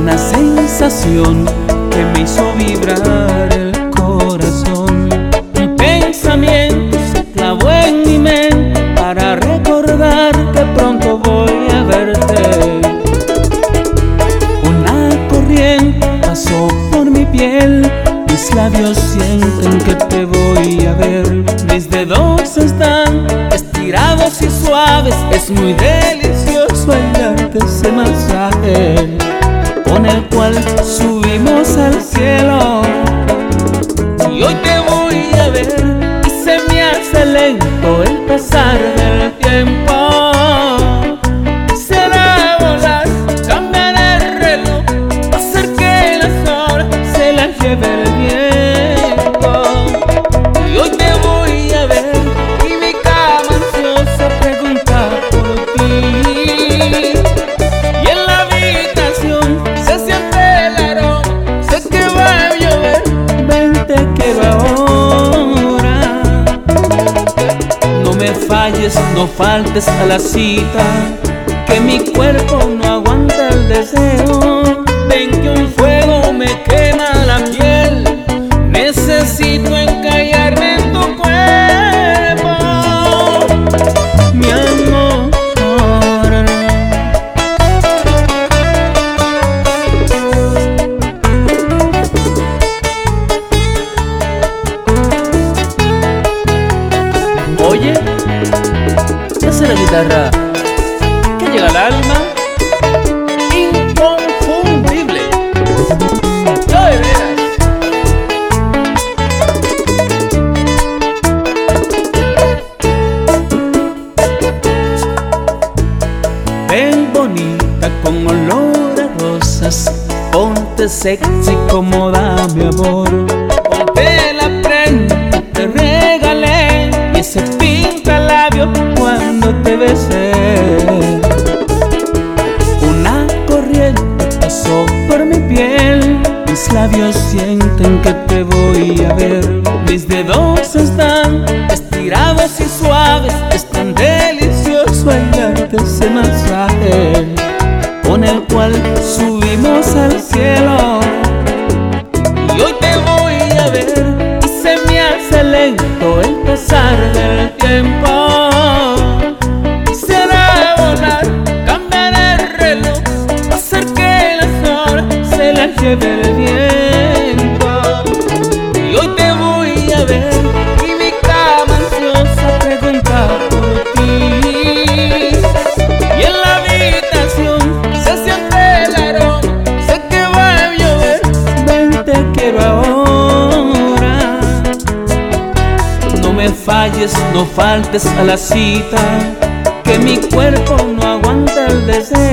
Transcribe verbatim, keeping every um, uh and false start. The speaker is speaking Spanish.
una sensación que me hizo vibrar el corazón. Un pensamiento se clavó en mi mente para recordar que pronto voy a verte. Una corriente pasó por mi piel, mis labios sienten que te voy a ver. Mis dedos están estirados y suaves, es muy delicioso hallarte ese masaje con el cual subimos al cielo. Y hoy te voy a ver y se me hace lento el pasar del tiempo. Será volar, cambiar el reloj, hacer que las horas se las lleve el viento. Y hoy te voy a ver y mi cama ansiosa pregunta por ti. Y en la habitación se siente el aroma, sé que va a llover, ven te quiero ahora. No me falles, no faltes a la cita, que mi cuerpo no aguanta el deseo. Ven que un fuego me quema la piel, necesito encallarme en tu cuerpo, mi amor. Oye, ¿qué hace la guitarra? ¿Qué llega al alma? Inconfundible. Yo de veras. Ven bonita con olor a rosas, ponte sexy como da mi amor. Ponte la prenda que te regalé y ese pinta labio cuando te besé. Una corriente pasó por mi piel, mis labios sienten que te voy a ver. Mis dedos están estirados y suaves, es tan delicioso hallarte ese masaje con el cual subimos al cielo. Y hoy te voy a ver y se me hace lento el pasar del tiempo. Será volar, cambiar el reloj, hacer que las horas se las lleve el viento. Y hoy te voy a ver y mi cama ansiosa pregunta por ti. Y en la habitación se siente el aroma, sé que va a llover, ven te quiero ahora. No me falles, no faltes a la cita, que mi cuerpo no aguanta el deseo.